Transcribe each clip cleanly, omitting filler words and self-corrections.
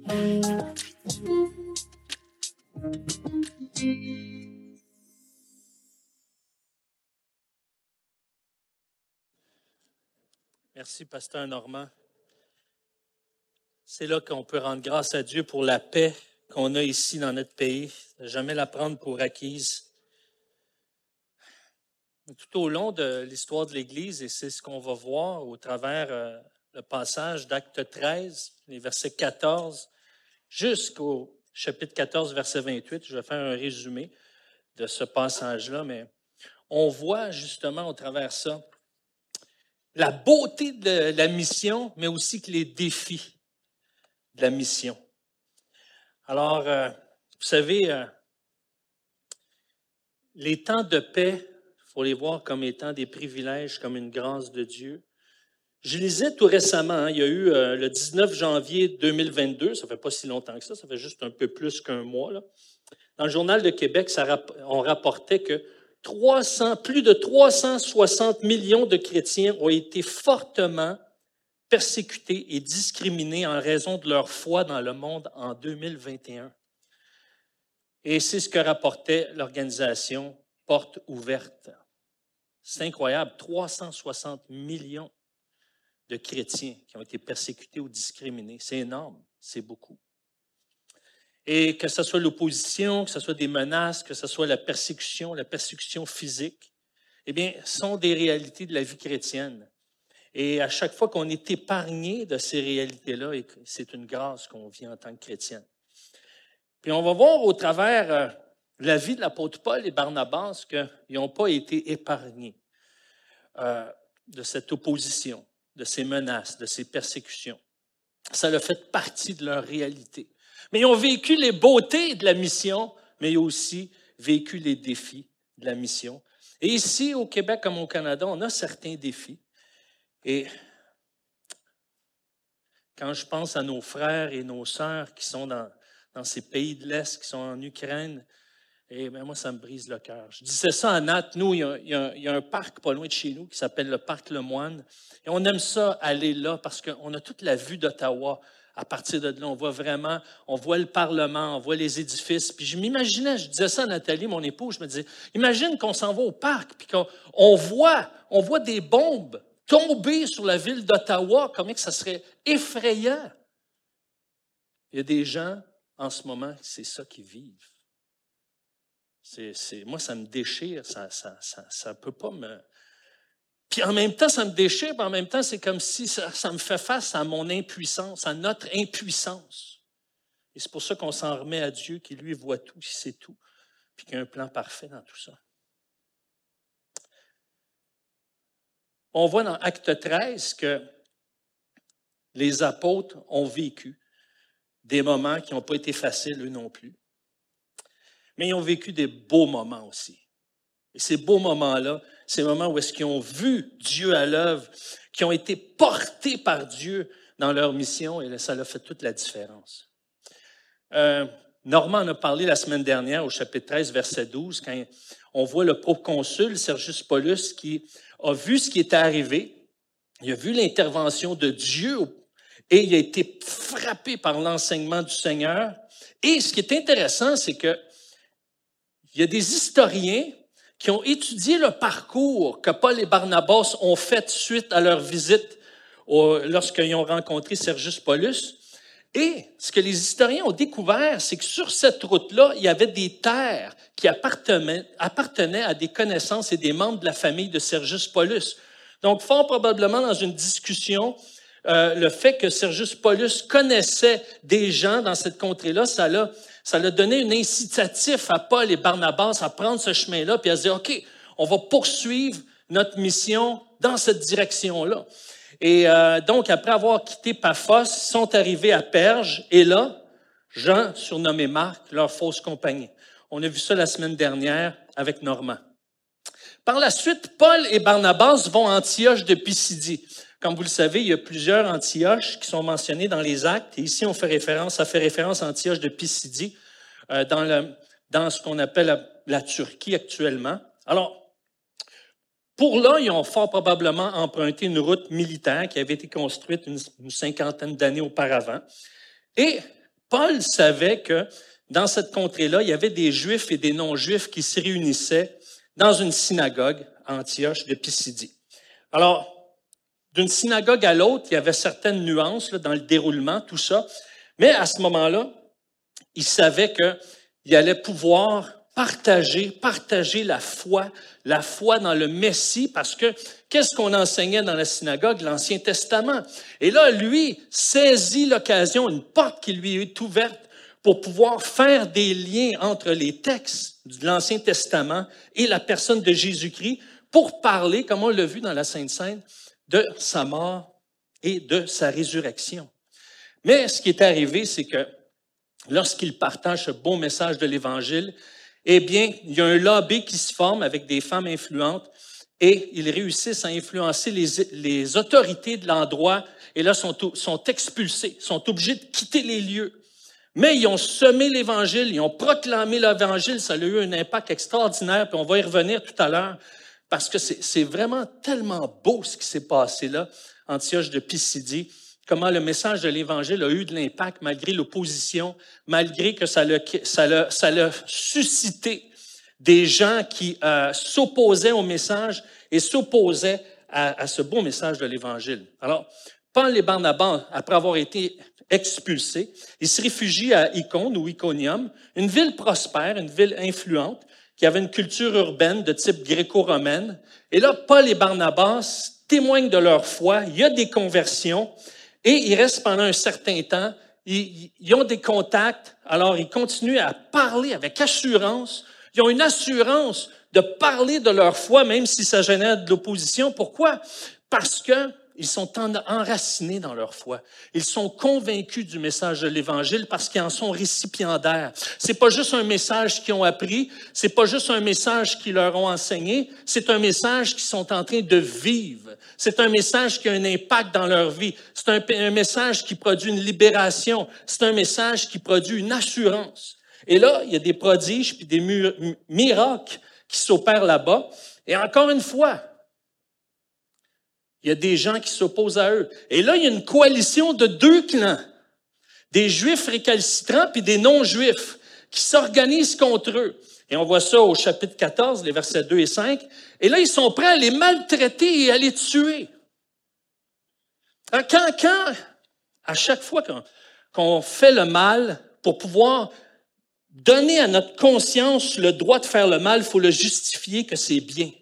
Merci, Pasteur Normand. C'est là qu'on peut rendre grâce à Dieu pour la paix qu'on a ici dans notre pays. Ne jamais la prendre pour acquise. Tout au long de l'histoire de l'Église, et c'est ce qu'on va voir au travers le passage d'Acte 13, les versets 14, jusqu'au chapitre 14, verset 28. Je vais faire un résumé de ce passage-là, mais on voit justement au travers ça la beauté de la mission, mais aussi que les défis de la mission. Alors, vous savez, les temps de paix, il faut les voir comme étant des privilèges, comme une grâce de Dieu. Je lisais tout récemment, il y a eu le 19 janvier 2022, ça ne fait pas si longtemps que ça fait juste un peu plus qu'un mois. Là. Dans le Journal de Québec, on rapportait que plus de 360 millions de chrétiens ont été fortement persécutés et discriminés en raison de leur foi dans le monde en 2021. Et c'est ce que rapportait l'organisation Porte ouverte. C'est incroyable, 360 millions de chrétiens qui ont été persécutés ou discriminés. C'est énorme, c'est beaucoup. Et que ce soit l'opposition, que ce soit des menaces, que ce soit la persécution physique, eh bien, sont des réalités de la vie chrétienne. Et à chaque fois qu'on est épargné de ces réalités-là, c'est une grâce qu'on vit en tant que chrétien. Puis on va voir au travers la vie de l'apôtre Paul et Barnabas qu'ils n'ont pas été épargnés de cette opposition, de ces menaces, de ces persécutions. Ça a fait partie de leur réalité. Mais ils ont vécu les beautés de la mission, mais ils ont aussi vécu les défis de la mission. Et ici, au Québec comme au Canada, on a certains défis. Et quand je pense à nos frères et nos sœurs qui sont dans ces pays de l'Est, qui sont en Ukraine, et bien moi, ça me brise le cœur. Je disais ça à Nat, nous, il y a un parc pas loin de chez nous qui s'appelle le Parc Lemoine. Et on aime ça aller là parce qu'on a toute la vue d'Ottawa. À partir de là, on voit le Parlement, on voit les édifices. Puis je m'imaginais, je disais ça à Nathalie, mon épouse, je me disais, imagine qu'on s'en va au parc, puis qu'on voit des bombes tomber sur la ville d'Ottawa, comment que ça serait effrayant. Il y a des gens, en ce moment, c'est ça qu'ils vivent. Moi, ça me déchire, ça peut pas me... Puis en même temps, ça me déchire, puis en même temps, c'est comme si ça me fait face à mon impuissance, à notre impuissance. Et c'est pour ça qu'on s'en remet à Dieu, qui lui voit tout, qui sait tout, puis qui a un plan parfait dans tout ça. On voit dans Acte 13 que les apôtres ont vécu des moments qui n'ont pas été faciles, eux non plus. Mais ils ont vécu des beaux moments aussi. Et ces beaux moments-là, ces moments où est-ce qu'ils ont vu Dieu à l'œuvre, qui ont été portés par Dieu dans leur mission, et ça a fait toute la différence. Normand en a parlé la semaine dernière au chapitre 13, verset 12, quand on voit le proconsul Sergius Paulus qui a vu ce qui était arrivé, il a vu l'intervention de Dieu et il a été frappé par l'enseignement du Seigneur. Et ce qui est intéressant, c'est que il y a des historiens qui ont étudié le parcours que Paul et Barnabas ont fait suite à leur visite lorsqu'ils ont rencontré Sergius Paulus. Et ce que les historiens ont découvert, c'est que sur cette route-là, il y avait des terres qui appartenaient à des connaissances et des membres de la famille de Sergius Paulus. Donc, fort probablement, dans une discussion, le fait que Sergius Paulus connaissait des gens dans cette contrée-là, ça l'a donné un incitatif à Paul et Barnabas à prendre ce chemin-là, puis à se dire, OK, on va poursuivre notre mission dans cette direction-là. Et donc, après avoir quitté Paphos, ils sont arrivés à Perge, et là, Jean, surnommé Marc, leur fausse compagnie. On a vu ça la semaine dernière avec Normand. Par la suite, Paul et Barnabas vont à Antioche de Pisidie. Comme vous le savez, il y a plusieurs Antioches qui sont mentionnées dans les Actes. Et ici, ça fait référence à Antioche de Pisidie, dans ce qu'on appelle la Turquie actuellement. Alors, pour là, ils ont fort probablement emprunté une route militaire qui avait été construite une cinquantaine d'années auparavant. Et Paul savait que dans cette contrée-là, il y avait des Juifs et des non-Juifs qui se réunissaient dans une synagogue à Antioche de Pisidie. Alors, d'une synagogue à l'autre, il y avait certaines nuances là, dans le déroulement, tout ça. Mais à ce moment-là, il savait qu'il allait pouvoir partager la foi dans le Messie, parce que qu'est-ce qu'on enseignait dans la synagogue? L'Ancien Testament. Et là, lui saisit l'occasion, une porte qui lui est ouverte pour pouvoir faire des liens entre les textes de l'Ancien Testament et la personne de Jésus-Christ pour parler, comme on l'a vu dans la Sainte Seine, de sa mort et de sa résurrection. Mais ce qui est arrivé, c'est que lorsqu'il partage ce beau message de l'Évangile, eh bien, il y a un lobby qui se forme avec des femmes influentes et ils réussissent à influencer les autorités de l'endroit et là sont expulsés, sont obligés de quitter les lieux. Mais ils ont semé l'Évangile, ils ont proclamé l'Évangile, ça a eu un impact extraordinaire, puis on va y revenir tout à l'heure, parce que c'est vraiment tellement beau ce qui s'est passé là, Antioche de Pisidie, comment le message de l'Évangile a eu de l'impact malgré l'opposition, malgré que ça l'a suscité des gens qui s'opposaient au message et s'opposaient à ce beau message de l'Évangile. Alors, Paul et Barnabas, après avoir été expulsés, ils se réfugient à Icône ou Iconium, une ville prospère, une ville influente, qui avait une culture urbaine de type gréco-romaine. Et là, Paul et Barnabas témoignent de leur foi, il y a des conversions, et ils restent pendant un certain temps, ils ont des contacts, alors ils continuent à parler avec assurance, ils ont une assurance de parler de leur foi, même si ça génère de l'opposition. Pourquoi? Parce que ils sont enracinés dans leur foi. Ils sont convaincus du message de l'Évangile parce qu'ils en sont récipiendaires. C'est pas juste un message qu'ils ont appris, c'est pas juste un message qu'ils leur ont enseigné, c'est un message qu'ils sont en train de vivre. C'est un message qui a un impact dans leur vie. C'est un message qui produit une libération. C'est un message qui produit une assurance. Et là, il y a des prodiges puis des miracles qui s'opèrent là-bas. Et encore une fois, il y a des gens qui s'opposent à eux. Et là, il y a une coalition de deux clans, des Juifs récalcitrants puis des non-Juifs qui s'organisent contre eux. Et on voit ça au chapitre 14, les versets 2 et 5. Et là, ils sont prêts à les maltraiter et à les tuer. À chaque fois qu'on fait le mal, pour pouvoir donner à notre conscience le droit de faire le mal, il faut le justifier que c'est bien.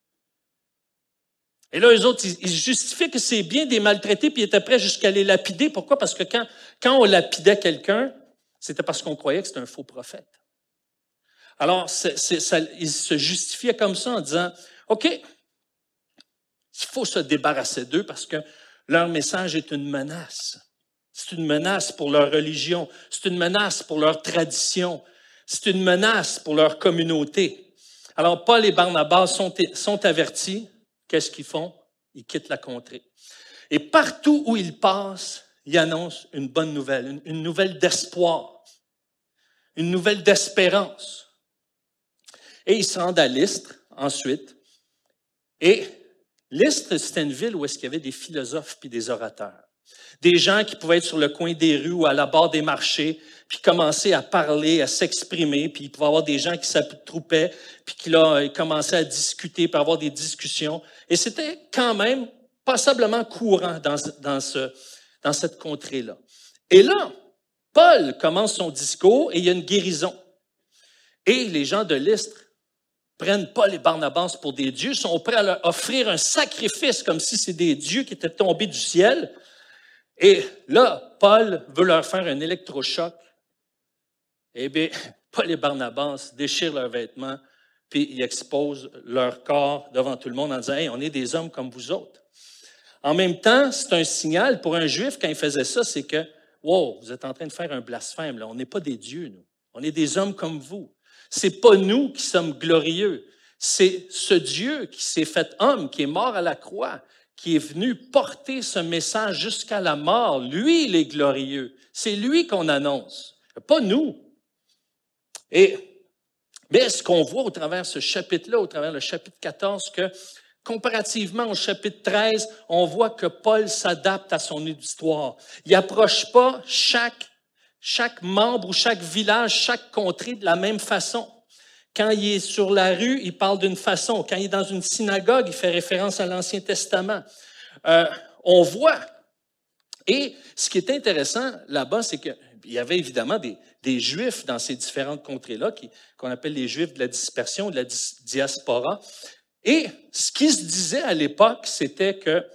Et là, eux autres, ils justifiaient que c'est bien de les maltraiter, puis ils étaient prêts jusqu'à les lapider. Pourquoi? Parce que quand on lapidait quelqu'un, c'était parce qu'on croyait que c'était un faux prophète. Alors, ils se justifiaient comme ça en disant, OK, il faut se débarrasser d'eux parce que leur message est une menace. C'est une menace pour leur religion, c'est une menace pour leur tradition, c'est une menace pour leur communauté. Alors, Paul et Barnabas sont avertis. Qu'est-ce qu'ils font? Ils quittent la contrée. Et partout où ils passent, ils annoncent une bonne nouvelle, une nouvelle d'espoir, une nouvelle d'espérance. Et ils se rendent à Lystre ensuite. Et Lystre, c'était une ville où est-ce qu'il y avait des philosophes puis des orateurs. Des gens qui pouvaient être sur le coin des rues ou à la barre des marchés, puis commencer à parler, à s'exprimer, puis il pouvait y avoir des gens qui s'attroupaient, puis qui là, commençaient à discuter, puis à avoir des discussions. Et c'était quand même passablement courant dans cette contrée-là. Et là, Paul commence son discours et il y a une guérison. Et les gens de Lystre prennent Paul et Barnabas pour des dieux, sont prêts à leur offrir un sacrifice comme si c'est des dieux qui étaient tombés du ciel. Et là, Paul veut leur faire un électrochoc. Eh bien, Paul et Barnabas déchirent leurs vêtements, puis ils exposent leur corps devant tout le monde en disant « Hey, on est des hommes comme vous autres. » En même temps, c'est un signal pour un Juif quand il faisait ça, c'est que « Wow, vous êtes en train de faire un blasphème, là. On n'est pas des dieux, nous. On est des hommes comme vous. C'est pas nous qui sommes glorieux. C'est ce Dieu qui s'est fait homme, qui est mort à la croix, qui est venu porter ce message jusqu'à la mort. Lui, il est glorieux. C'est lui qu'on annonce, pas nous. » Mais ce qu'on voit au travers de ce chapitre-là, au travers le chapitre 14, que comparativement au chapitre 13, on voit que Paul s'adapte à son histoire. Il n'approche pas chaque chaque membre ou chaque village, chaque contrée de la même façon. Quand il est sur la rue, il parle d'une façon. Quand il est dans une synagogue, il fait référence à l'Ancien Testament. On voit. Et ce qui est intéressant là-bas, c'est qu'il y avait évidemment des Juifs dans ces différentes contrées-là, qu'on appelle les Juifs de la dispersion, de la diaspora. Et ce qui se disait à l'époque, c'était que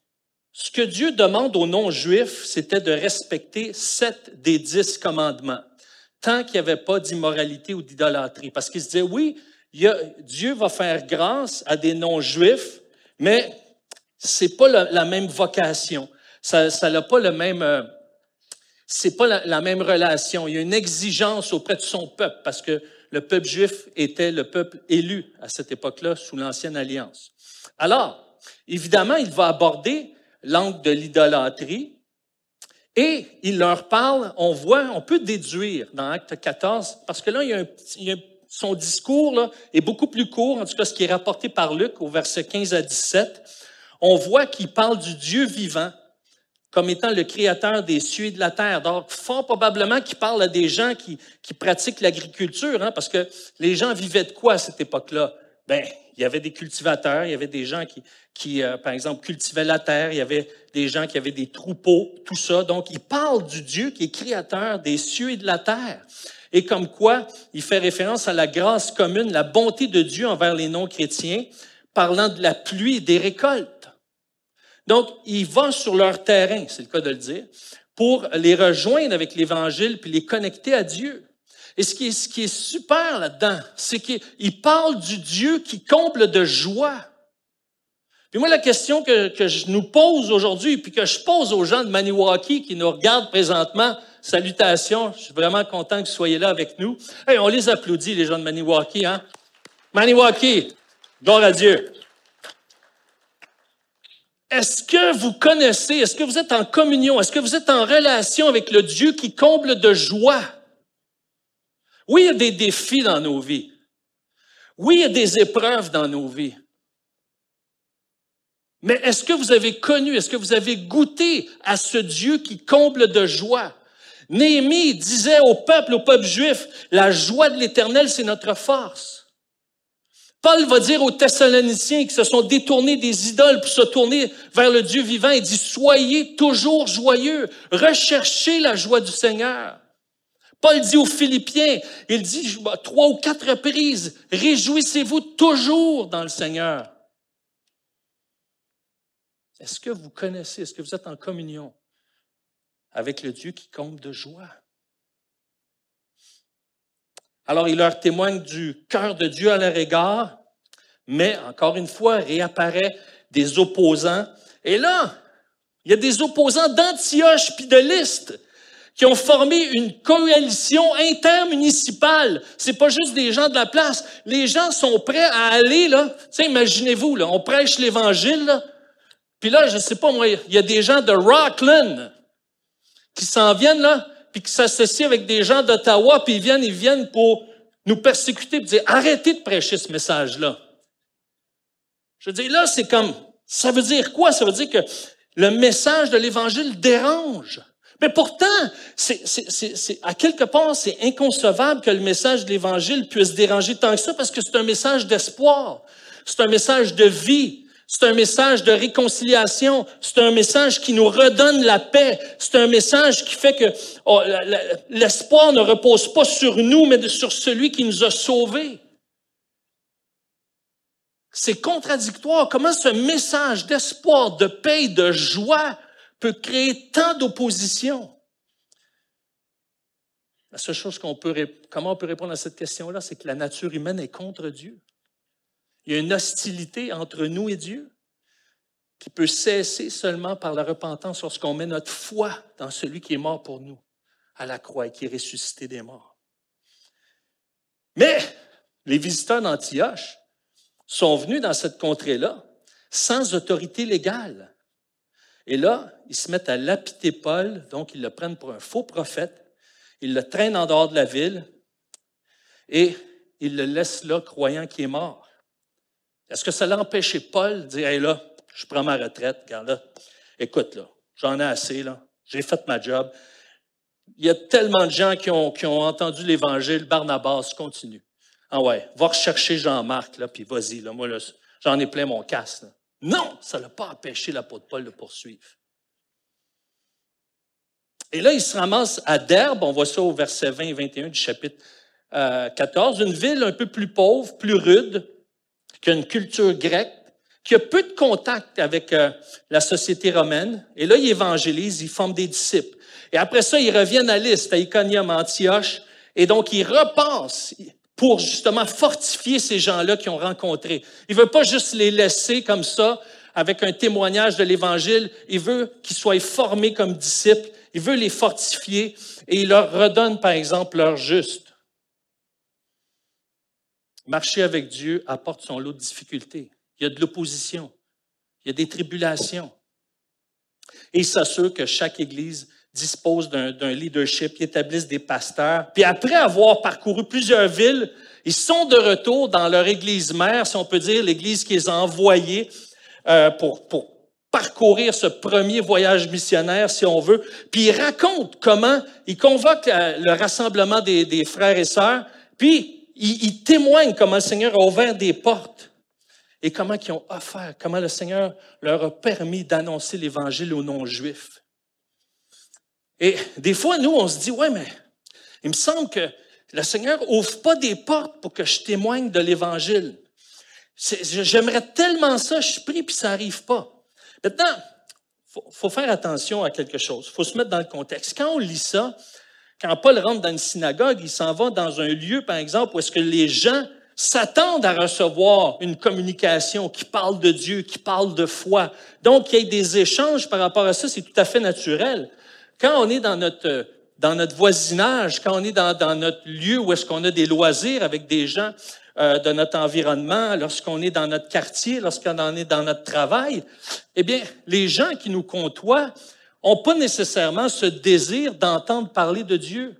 ce que Dieu demande aux non-Juifs, c'était de respecter 7 des 10 commandements, tant qu'il n'y avait pas d'immoralité ou d'idolâtrie. Parce qu'il se disait, oui, Dieu va faire grâce à des non-Juifs, mais c'est pas la même vocation. Ça n'a pas le même... c'est pas la même relation. Il y a une exigence auprès de son peuple, parce que le peuple juif était le peuple élu à cette époque-là, sous l'Ancienne Alliance. Alors, évidemment, il va aborder l'angle de l'idolâtrie, et il leur parle, on peut déduire dans Acte 14, parce que là, son discours là, est beaucoup plus court, en tout cas ce qui est rapporté par Luc au verset 15 à 17. On voit qu'il parle du Dieu vivant comme étant le créateur des cieux et de la terre. Donc, fort probablement qu'il parle à des gens qui pratiquent l'agriculture, hein, parce que les gens vivaient de quoi à cette époque-là? Ben, il y avait des cultivateurs, il y avait des gens qui par exemple, cultivaient la terre, il y avait des gens qui avaient des troupeaux, tout ça. Donc, il parle du Dieu qui est créateur des cieux et de la terre. Et comme quoi, il fait référence à la grâce commune, la bonté de Dieu envers les non-chrétiens, parlant de la pluie et des récoltes. Donc, il va sur leur terrain, c'est le cas de le dire, pour les rejoindre avec l'Évangile puis les connecter à Dieu. Et ce qui est super là-dedans, c'est qu'il parle du Dieu qui comble de joie. Puis moi, la question que je nous pose aujourd'hui, puis que je pose aux gens de Maniwaki qui nous regardent présentement, salutations, je suis vraiment content que vous soyez là avec nous. Hey, on les applaudit, les gens de Maniwaki, hein? Maniwaki, gloire à Dieu. Est-ce que vous connaissez, est-ce que vous êtes en communion, est-ce que vous êtes en relation avec le Dieu qui comble de joie? Oui, il y a des défis dans nos vies. Oui, il y a des épreuves dans nos vies. Mais est-ce que vous avez connu, est-ce que vous avez goûté à ce Dieu qui comble de joie? Néhémie disait au peuple juif, la joie de l'Éternel, c'est notre force. Paul va dire aux Thessaloniciens qui se sont détournés des idoles pour se tourner vers le Dieu vivant, il dit, soyez toujours joyeux, recherchez la joie du Seigneur. Paul dit aux Philippiens, il dit 3 ou 4 reprises, réjouissez-vous toujours dans le Seigneur. Est-ce que vous connaissez, est-ce que vous êtes en communion avec le Dieu qui comble de joie? Alors, il leur témoigne du cœur de Dieu à leur égard, mais encore une fois, réapparaît des opposants. Et là, il y a des opposants d'Antioche puis de Lystre qui ont formé une coalition intermunicipale. C'est pas juste des gens de la place. Les gens sont prêts à aller, là. Tu sais, imaginez-vous, là, on prêche l'Évangile, là. Puis là, je sais pas, moi, il y a des gens de Rockland qui s'en viennent, là, puis qui s'associent avec des gens d'Ottawa, puis ils viennent pour nous persécuter, puis dire, arrêtez de prêcher ce message-là. Je veux dire, là, c'est comme, ça veut dire quoi? Ça veut dire que le message de l'Évangile dérange. Mais pourtant, à quelque part, c'est inconcevable que le message de l'Évangile puisse déranger tant que ça, parce que c'est un message d'espoir, c'est un message de vie, c'est un message de réconciliation, c'est un message qui nous redonne la paix, c'est un message qui fait que l'espoir ne repose pas sur nous, mais sur celui qui nous a sauvés. C'est contradictoire. Comment ce message d'espoir, de paix, de joie peut créer tant d'opposition? La seule chose comment on peut répondre à cette question-là, c'est que la nature humaine est contre Dieu. Il y a une hostilité entre nous et Dieu qui peut cesser seulement par la repentance lorsqu'on met notre foi dans celui qui est mort pour nous à la croix et qui est ressuscité des morts. Mais les visiteurs d'Antioche sont venus dans cette contrée-là sans autorité légale. Et là, ils se mettent à lapider Paul, donc ils le prennent pour un faux prophète, ils le traînent en dehors de la ville et ils le laissent là croyant qu'il est mort. Est-ce que ça l'a empêché Paul de dire, hey là, je prends ma retraite, regarde là, écoute là, j'en ai assez là, j'ai fait ma job. Il y a tellement de gens qui ont entendu l'Évangile. Barnabas, continue. Ah ouais, va rechercher Jean-Marc, là, puis vas-y, là, moi, là, j'en ai plein mon casse. Là. Non, ça n'a pas empêché l'apôtre Paul de poursuivre. Et là, il se ramasse à Derbe, on voit ça au verset 20 et 21 du chapitre 14, une ville un peu plus pauvre, plus rude, qui a une culture grecque, qui a peu de contact avec la société romaine. Et là, il évangélise, il forme des disciples. Et après ça, ils reviennent à Lystre, à Iconium, à Antioche, et donc ils repassent pour justement fortifier ces gens-là qu'ils ont rencontrés. Il ne veut pas juste les laisser comme ça, avec un témoignage de l'Évangile. Il veut qu'ils soient formés comme disciples. Il veut les fortifier et il leur redonne, par exemple, leur juste. Marcher avec Dieu apporte son lot de difficultés. Il y a de l'opposition. Il y a des tribulations. Et il s'assure que chaque Église dispose d'un leadership, ils établissent des pasteurs. Puis après avoir parcouru plusieurs villes, ils sont de retour dans leur Église mère, si on peut dire, l'Église qui les a envoyés pour parcourir ce premier voyage missionnaire, si on veut. Puis il raconte comment il convoque le rassemblement des frères et sœurs, puis il témoigne comment le Seigneur a ouvert des portes et comment ils ont offert, comment le Seigneur leur a permis d'annoncer l'Évangile aux non-juifs. Et des fois, nous, on se dit, ouais, mais il me semble que le Seigneur n'ouvre pas des portes pour que je témoigne de l'Évangile. J'aimerais tellement ça, je prie, puis ça n'arrive pas. Maintenant, faut faire attention à quelque chose. Il faut se mettre dans le contexte. Quand on lit ça, quand Paul rentre dans une synagogue, il s'en va dans un lieu, par exemple, où est-ce que les gens s'attendent à recevoir une communication qui parle de Dieu, qui parle de foi. Donc, qu'il y ait des échanges par rapport à ça, c'est tout à fait naturel. Quand on est dans notre voisinage, quand on est dans notre lieu où est-ce qu'on a des loisirs avec des gens de notre environnement, lorsqu'on est dans notre quartier, lorsqu'on est dans notre travail, eh bien, les gens qui nous côtoient n'ont pas nécessairement ce désir d'entendre parler de Dieu.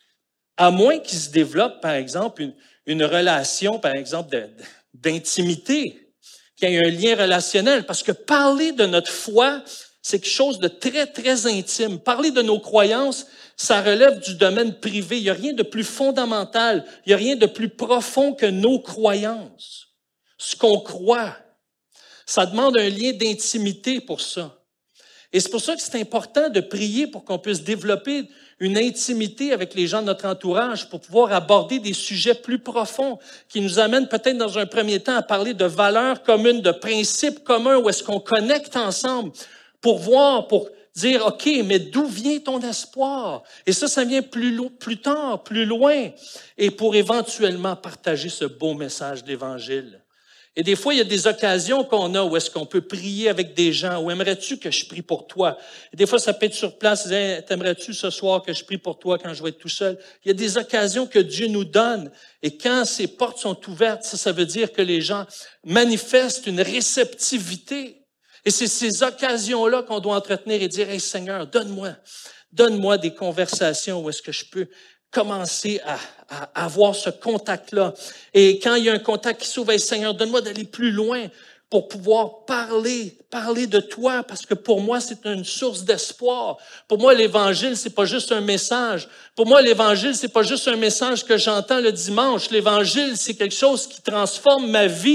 À moins qu'ils se développent, par exemple, une relation, par exemple, d'intimité, qu'il y ait un lien relationnel. Parce que parler de notre foi, c'est quelque chose de très, très intime. Parler de nos croyances, ça relève du domaine privé. Il n'y a rien de plus fondamental, il n'y a rien de plus profond que nos croyances. Ce qu'on croit, ça demande un lien d'intimité pour ça. Et c'est pour ça que c'est important de prier pour qu'on puisse développer une intimité avec les gens de notre entourage pour pouvoir aborder des sujets plus profonds qui nous amènent peut-être dans un premier temps à parler de valeurs communes, de principes communs, où est-ce qu'on connecte ensemble pour voir, pour dire, OK, mais d'où vient ton espoir? Et ça vient plus tard, plus loin, et pour éventuellement partager ce beau message de l'Évangile. Et des fois, il y a des occasions qu'on a où est-ce qu'on peut prier avec des gens. Où aimerais-tu que je prie pour toi? Et des fois, ça peut être sur place. T'aimerais-tu ce soir que je prie pour toi quand je vais être tout seul? Il y a des occasions que Dieu nous donne. Et quand ces portes sont ouvertes, ça veut dire que les gens manifestent une réceptivité. Et c'est ces occasions-là qu'on doit entretenir et dire, « Hey Seigneur, donne-moi des conversations où est-ce que je peux commencer à avoir ce contact-là. » Et quand il y a un contact qui s'ouvre, « Hey Seigneur, donne-moi d'aller plus loin pour pouvoir parler de toi, parce que pour moi, c'est une source d'espoir. Pour moi, l'Évangile, c'est pas juste un message. Pour moi, l'Évangile, c'est pas juste un message que j'entends le dimanche. L'Évangile, c'est quelque chose qui transforme ma vie. »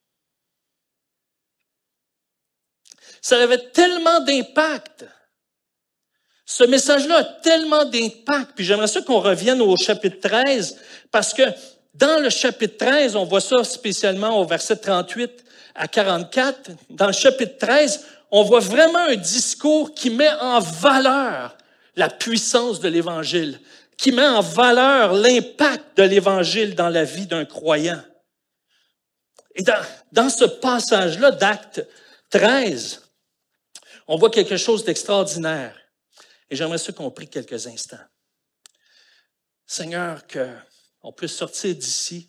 Ça avait tellement d'impact. Ce message-là a tellement d'impact. Puis j'aimerais ça qu'on revienne au chapitre 13, parce que dans le chapitre 13, on voit ça spécialement au verset 38 à 44. Dans le chapitre 13, on voit vraiment un discours qui met en valeur la puissance de l'Évangile, qui met en valeur l'impact de l'Évangile dans la vie d'un croyant. Et dans ce passage-là d'Acte 13, on voit quelque chose d'extraordinaire. Et j'aimerais ça qu'on prie quelques instants. Seigneur, qu'on puisse sortir d'ici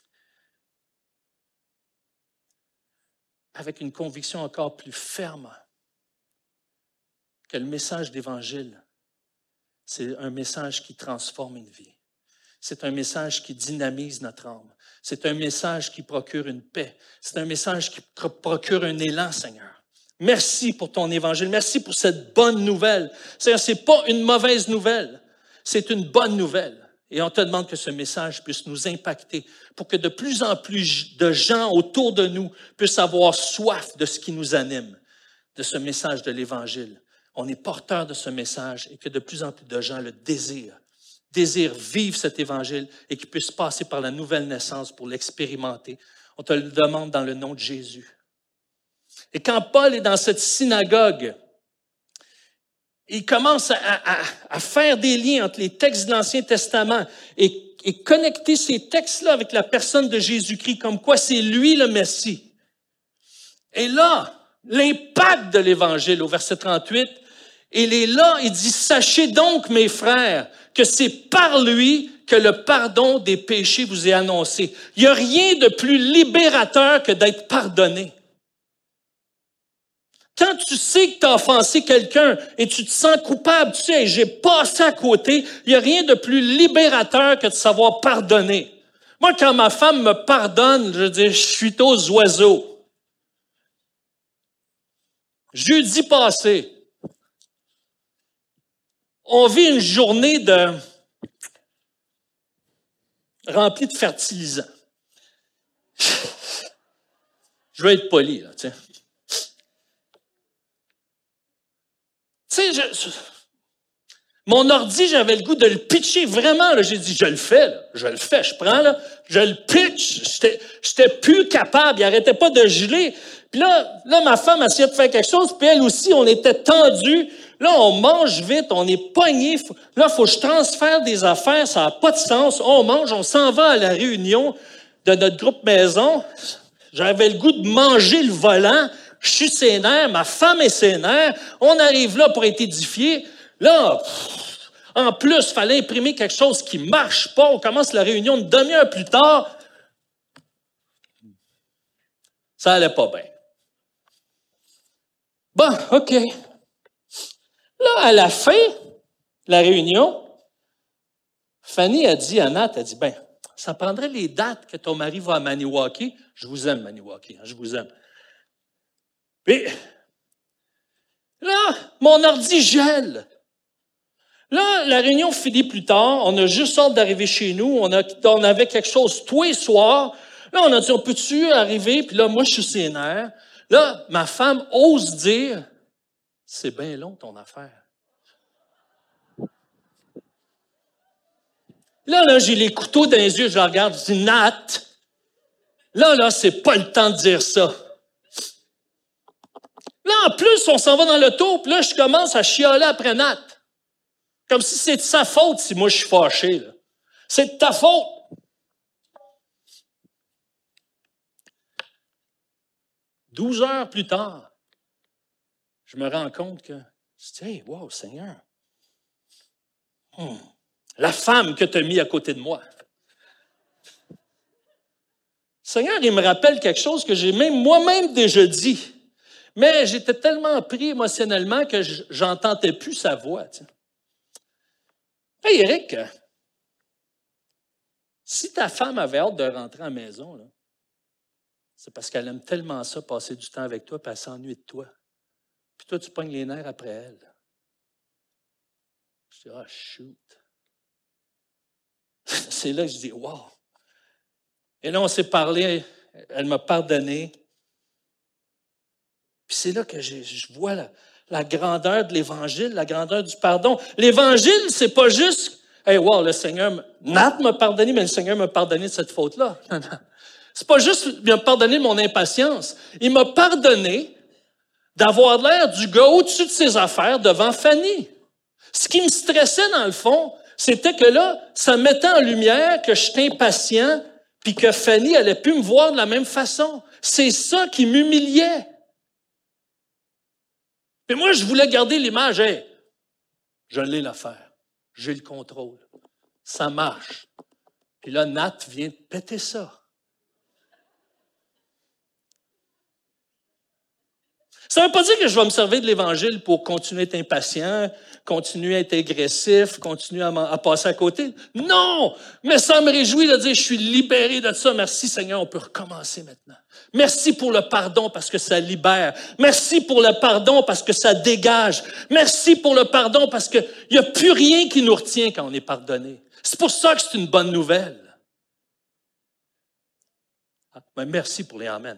avec une conviction encore plus ferme que le message d'Évangile, c'est un message qui transforme une vie. C'est un message qui dynamise notre âme. C'est un message qui procure une paix. C'est un message qui procure un élan, Seigneur. Merci pour ton Évangile. Merci pour cette bonne nouvelle. Seigneur, ce n'est pas une mauvaise nouvelle. C'est une bonne nouvelle. Et on te demande que ce message puisse nous impacter pour que de plus en plus de gens autour de nous puissent avoir soif de ce qui nous anime, de ce message de l'Évangile. On est porteur de ce message et que de plus en plus de gens le désirent vivre cet Évangile et qu'ils puissent passer par la nouvelle naissance pour l'expérimenter. On te le demande dans le nom de Jésus. Et quand Paul est dans cette synagogue, il commence à faire des liens entre les textes de l'Ancien Testament et connecter ces textes-là avec la personne de Jésus-Christ, comme quoi c'est lui le Messie. Et là, l'impact de l'Évangile au verset 38, il est là, il dit, « Sachez donc, mes frères, que c'est par lui que le pardon des péchés vous est annoncé. » Il n'y a rien de plus libérateur que d'être pardonné. Quand tu sais que tu as offensé quelqu'un et tu te sens coupable, tu sais, j'ai passé à côté, il n'y a rien de plus libérateur que de savoir pardonner. Moi, quand ma femme me pardonne, je dis, je suis aux oiseaux. Jeudi passé, on vit une journée remplie de fertilisants. Je vais être poli, là, tiens. Tu sais, mon ordi, j'avais le goût de le pitcher vraiment. J'ai dit, je le fais, je prends, là, je le pitch. J'étais plus capable, il n'arrêtait pas de geler. Puis là, ma femme essayait de faire quelque chose, puis elle aussi, on était tendus. Là, on mange vite, on est pognés. Là, il faut que je transfère des affaires, ça n'a pas de sens. On mange, on s'en va à la réunion de notre groupe maison. J'avais le goût de manger le volant. Je suis sénère, ma femme est sénère. On arrive là pour être édifié. Là, en plus, il fallait imprimer quelque chose qui ne marche pas. On commence la réunion une demi-heure plus tard. Ça n'allait pas bien. Bon, OK. Là, à la fin de la réunion, Fanny a dit à Nat, elle a dit, ben, ça prendrait les dates que ton mari va à Maniwaki. Je vous aime, Maniwaki, je vous aime. Puis, là, mon ordi gèle. Là, la réunion finit plus tard. On a juste hâte d'arriver chez nous. On avait quelque chose tous les soirs. Là, on a dit, on peut-tu arriver? Puis là, moi, je suis sénère. Là, ma femme ose dire, c'est bien long ton affaire. Là, j'ai les couteaux dans les yeux. Je la regarde, je dis, Nat, là, c'est pas le temps de dire ça. Là, en plus, on s'en va dans l'auto, puis là, je commence à chialer après Nat. Comme si c'est de sa faute si moi je suis fâché. Là. C'est de ta faute. Douze heures plus tard, je me rends compte que, je dis, hey, wow, Seigneur, la femme que tu as mis à côté de moi. Seigneur, il me rappelle quelque chose que j'ai moi-même déjà dit. Mais j'étais tellement pris émotionnellement que j'entendais plus sa voix. Tiens. Hey, Eric, si ta femme avait hâte de rentrer à la maison, là, c'est parce qu'elle aime tellement ça, passer du temps avec toi, puis elle s'ennuie de toi. Puis toi, tu pognes les nerfs après elle. Je dis, ah, shoot. C'est là que je dis, wow. Et là, on s'est parlé, elle m'a pardonné. Puis c'est là que je vois la grandeur de l'Évangile, la grandeur du pardon. L'Évangile, c'est pas juste, hey, wow, le Seigneur, Nat m'a pardonné, mais le Seigneur m'a pardonné de cette faute-là. Non, non. C'est pas juste, il m'a pardonné de mon impatience. Il m'a pardonné d'avoir l'air du gars au-dessus de ses affaires devant Fanny. Ce qui me stressait, dans le fond, c'était que là, ça mettait en lumière que j'étais impatient puis que Fanny allait plus me voir de la même façon. C'est ça qui m'humiliait. Mais moi, je voulais garder l'image. Hey, je l'ai l'affaire. J'ai le contrôle. Ça marche. Puis là, Nat vient de péter ça. Ça ne veut pas dire que je vais me servir de l'Évangile pour continuer à être impatient, continuer à être agressif, continuer à passer à côté. Non! Mais ça me réjouit de dire, je suis libéré de ça. Merci Seigneur, on peut recommencer maintenant. Merci pour le pardon parce que ça libère. Merci pour le pardon parce que ça dégage. Merci pour le pardon parce qu'il n'y a plus rien qui nous retient quand on est pardonné. C'est pour ça que c'est une bonne nouvelle. Ben merci pour les amen.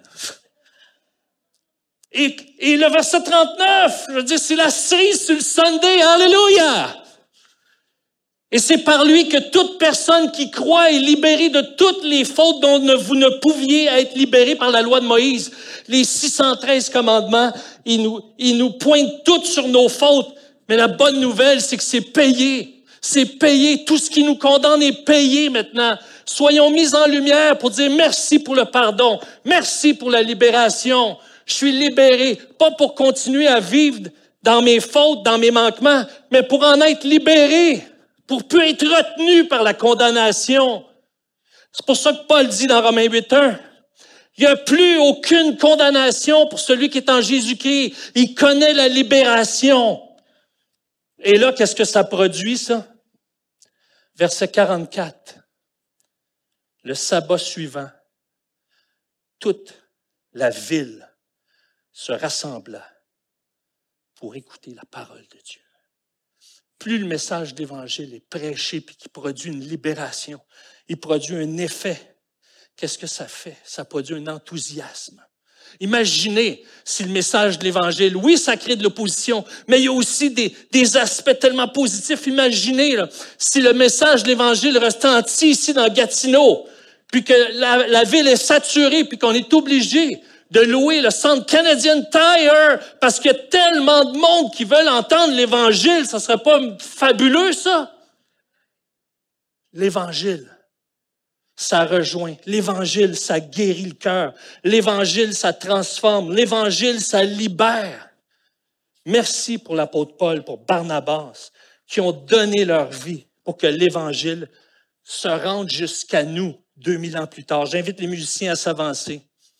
Et le verset 39, je veux dire, c'est la cerise sur le Sunday. Alléluia! Et c'est par lui que toute personne qui croit est libérée de toutes les fautes dont vous ne pouviez être libérés par la loi de Moïse. Les 613 commandements, ils nous pointent toutes sur nos fautes. Mais la bonne nouvelle, c'est que c'est payé. C'est payé. Tout ce qui nous condamne est payé maintenant. Soyons mis en lumière pour dire merci pour le pardon. Merci pour la libération. Je suis libéré, pas pour continuer à vivre dans mes fautes, dans mes manquements, mais pour en être libéré, pour plus être retenu par la condamnation. C'est pour ça que Paul dit dans Romains 8:1, il n'y a plus aucune condamnation pour celui qui est en Jésus-Christ. Il connaît la libération. Et là, qu'est-ce que ça produit, ça? Verset 44. Le sabbat suivant, toute la ville se rassembla pour écouter la parole de Dieu. Plus le message d'Évangile est prêché puis qu'il produit une libération, il produit un effet. Qu'est-ce que ça fait? Ça produit un enthousiasme. Imaginez si le message de l'Évangile, oui, ça crée de l'opposition, mais il y a aussi des aspects tellement positifs. Imaginez là, si le message de l'Évangile retentit ici dans Gatineau, puis que la ville est saturée, puis qu'on est obligé de louer le centre Canadian Tire parce qu'il y a tellement de monde qui veulent entendre l'Évangile. Ça ne serait pas fabuleux, ça? L'Évangile, ça rejoint. L'Évangile, ça guérit le cœur. L'Évangile, ça transforme. L'Évangile, ça libère. Merci pour l'apôtre Paul, pour Barnabas, qui ont donné leur vie pour que l'Évangile se rende jusqu'à nous 2000 ans plus tard. J'invite les musiciens à s'avancer.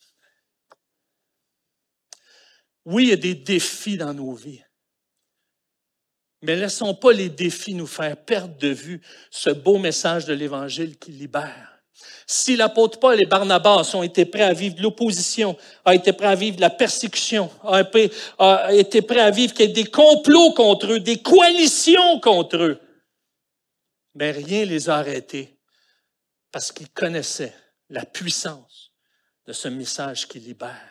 Oui, il y a des défis dans nos vies. Mais laissons pas les défis nous faire perdre de vue ce beau message de l'Évangile qui libère. Si l'apôtre Paul et Barnabas ont été prêts à vivre de l'opposition, ont été prêts à vivre de la persécution, ont été prêts à vivre qu'il y ait des complots contre eux, des coalitions contre eux, mais rien ne les a arrêtés parce qu'ils connaissaient la puissance de ce message qui libère.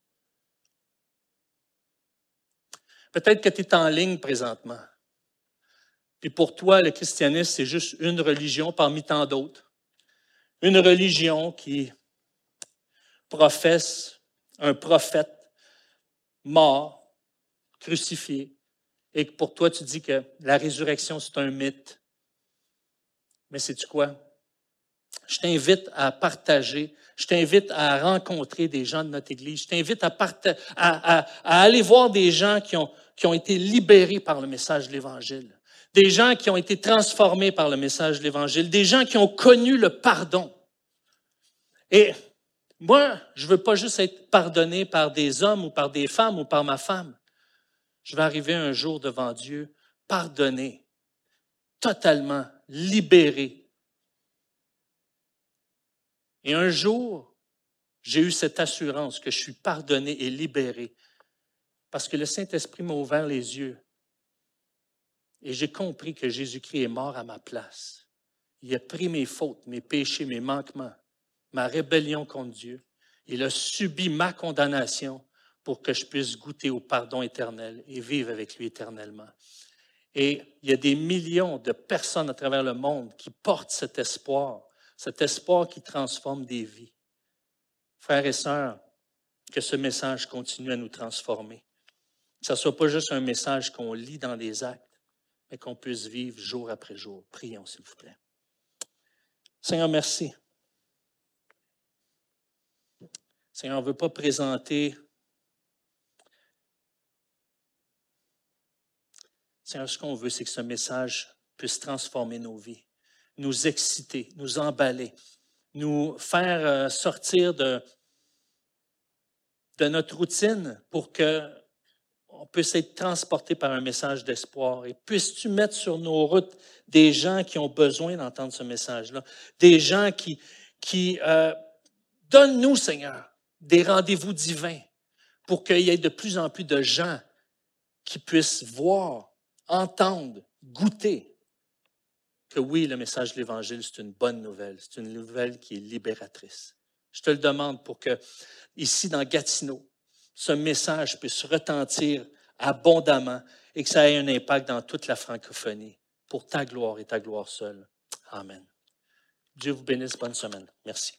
Peut-être que tu es en ligne présentement. Et pour toi, le christianisme, c'est juste une religion parmi tant d'autres. Une religion qui professe un prophète mort, crucifié, et que pour toi, tu dis que la résurrection, c'est un mythe. Mais sais-tu quoi? Je t'invite à partager, je t'invite à rencontrer des gens de notre Église, je t'invite à aller voir des gens qui ont été libérés par le message de l'Évangile, des gens qui ont été transformés par le message de l'Évangile, des gens qui ont connu le pardon. Et moi, je ne veux pas juste être pardonné par des hommes ou par des femmes ou par ma femme. Je vais arriver un jour devant Dieu, pardonné, totalement libéré. Et un jour, j'ai eu cette assurance que je suis pardonné et libéré parce que le Saint-Esprit m'a ouvert les yeux et j'ai compris que Jésus-Christ est mort à ma place. Il a pris mes fautes, mes péchés, mes manquements, ma rébellion contre Dieu. Il a subi ma condamnation pour que je puisse goûter au pardon éternel et vivre avec lui éternellement. Et il y a des millions de personnes à travers le monde qui portent cet espoir qui transforme des vies. Frères et sœurs, que ce message continue à nous transformer. Que ce ne soit pas juste un message qu'on lit dans les actes, mais qu'on puisse vivre jour après jour. Prions, s'il vous plaît. Seigneur, merci. Seigneur, on ne veut pas présenter. Seigneur, ce qu'on veut, c'est que ce message puisse transformer nos vies, nous exciter, nous emballer, nous faire sortir de notre routine pour que on puisse être transporté par un message d'espoir. Et puisses-tu mettre sur nos routes des gens qui ont besoin d'entendre ce message-là, des gens qui donne-nous, Seigneur, des rendez-vous divins pour qu'il y ait de plus en plus de gens qui puissent voir, entendre, goûter que oui, le message de l'Évangile, c'est une bonne nouvelle. C'est une nouvelle qui est libératrice. Je te le demande pour que, ici dans Gatineau, ce message puisse retentir abondamment et que ça ait un impact dans toute la francophonie pour ta gloire et ta gloire seule. Amen. Dieu vous bénisse. Bonne semaine. Merci.